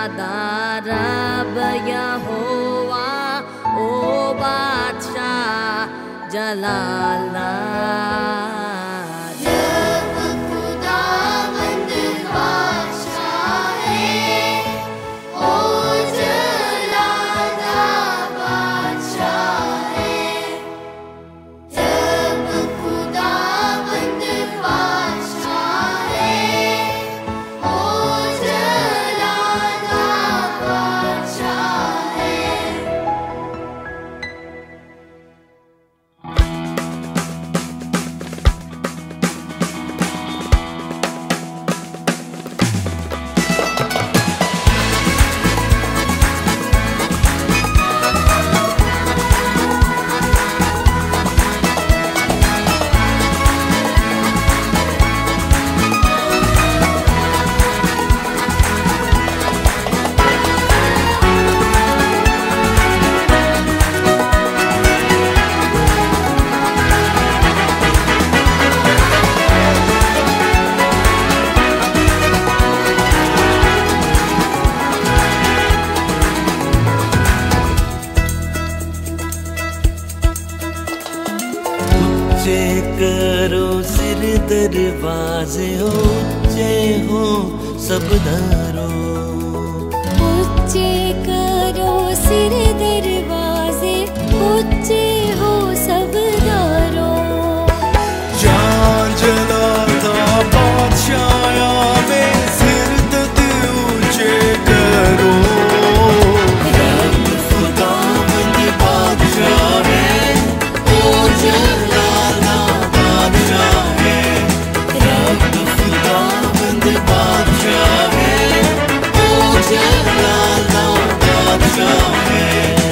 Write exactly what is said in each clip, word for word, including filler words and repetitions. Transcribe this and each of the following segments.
दार यहोवा ओ बादशाह जलाला ऊंचे करो सिर दरवाजे ऊंचे हो सब दरो ऊंचे करो सिर दरवाजे ऊंचे हो सब दरो जान जलाता बादशाह में सिर तक ऊंचे करो रब खुदावंद बादशाह है ओ जलाला बादशाह है रब खुदावंद बादशाह है ओ जलाला बादशाह है।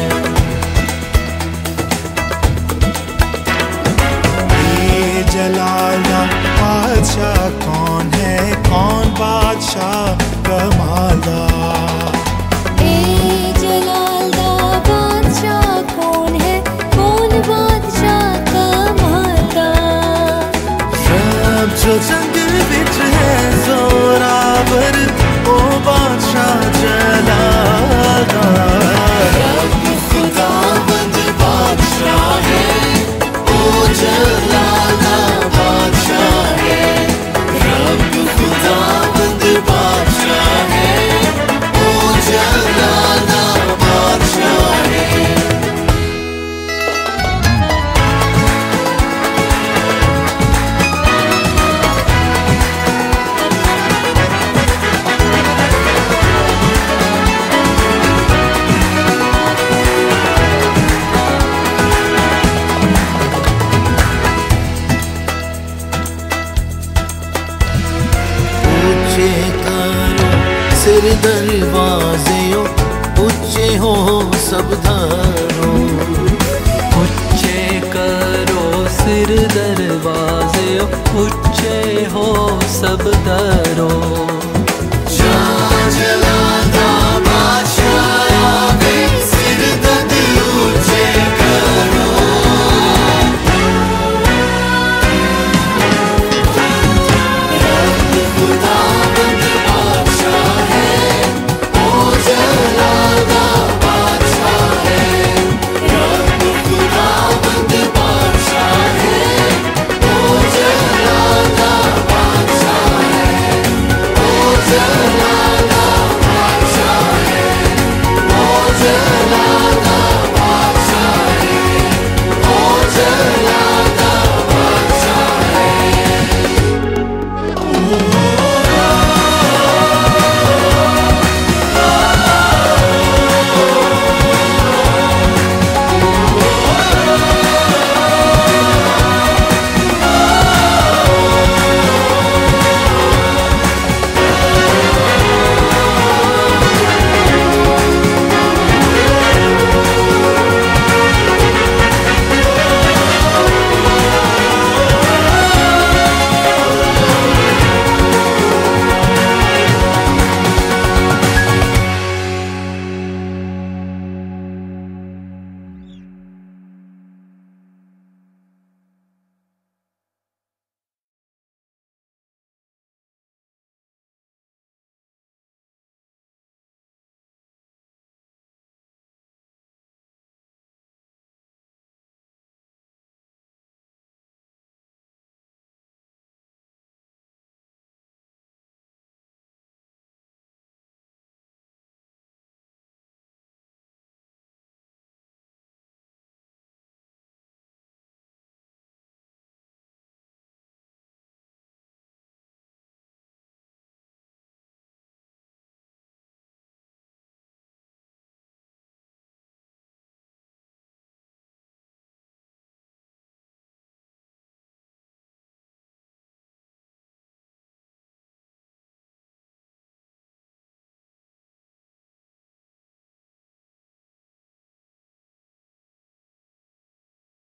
ये जलाला बादशाह कौन है कौन बादशाह कमाला ए जलाला बादशाह कौन है कौन बादशाह कमाता रब जो जंग विच है जोरावर ओ बादशाह जलाला रब खुदावंद बादशाह है ओ जलाला बादशाह है रब खुदावंद बादशाह है ओ जलाला बादशाह है। ऊंचे करो सिर दरवाजे ऊंचे हो सब दरो ऊंचे करो सिर दरवाजे ऊंचे हो सब दरो जा जला